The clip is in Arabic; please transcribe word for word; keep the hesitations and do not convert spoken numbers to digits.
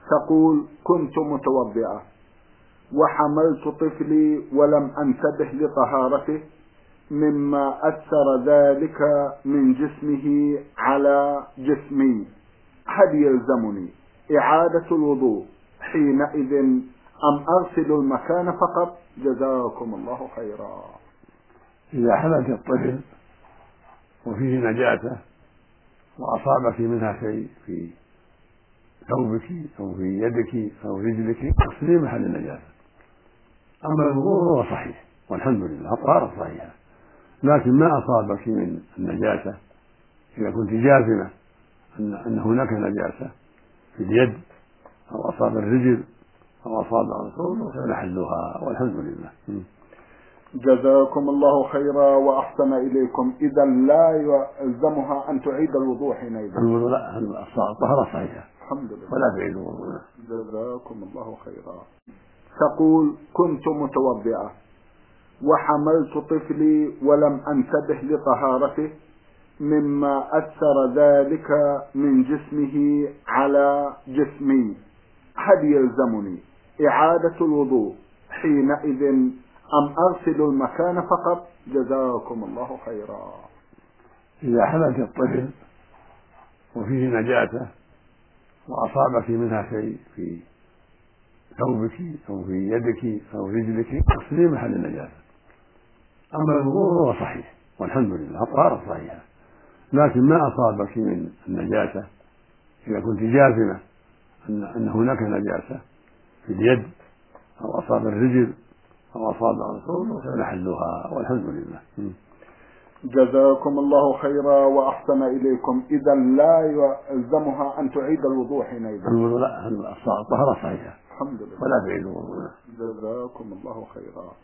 تقول: كنت متوضئة وحملت طفلي ولم أنتبه لطهارته، مما أثر ذلك من جسمه على جسمي، هل يلزمني إعادة الوضوء حينئذ أم أغسل المكان فقط؟ جزاكم الله خيرا. إذا حملت الطفل وفيه نجاسة وأصابك منها شيء في ثوبك أو في يدك أو رجلك اغسلي محل النجاسة. أما الوضوء هو صحيح والحمد لله، الطهارة صحيحة، لكن ما أصابك من النجاسة إذا كنت جازمة أن هناك نجاسة في اليد أو أصاب الرجل أو أصاب الثوب فنحلها والحمد لله. جزاكم الله خيرا وأحسن إليكم. إذا لا يلزمها أن تعيد الوضوء حينئذ؟ الوضوء لا، الطهارة صحيحة الحمد لله، ولا تعيد الوضوء. جزاكم الله خيرا. تقول: كنت متوضئة وحملت طفلي ولم أنتبه لطهارته، مما أثر ذلك من جسمه على جسمي، هل يلزمني إعادة الوضوء حينئذ أم أغسل المكان فقط؟ جزاكم الله خيرا. إذا حملت الطفل وفيه نجاسة وأصابك منها شيء في ثوبك أو في يدك أو رجلك اغسلي محل النجاسة. أما الوضوء هو صحيح والحمد لله، الطهارة صحيحة، لكن ما أصابك من النجاسة إذا كنت جازمة أن هناك نجاسة في اليد أو أصاب الرجل أو أصاب الثوب فنحلها والحمد لله. جزاكم الله خيرا وأحسن إليكم. إذا لا يلزمها أن تعيد الوضوء حينئذ؟ الوضوء لا، الطهارة صحيحة الحمد لله ولا تعيد الوضوء. جزاكم الله خيرا.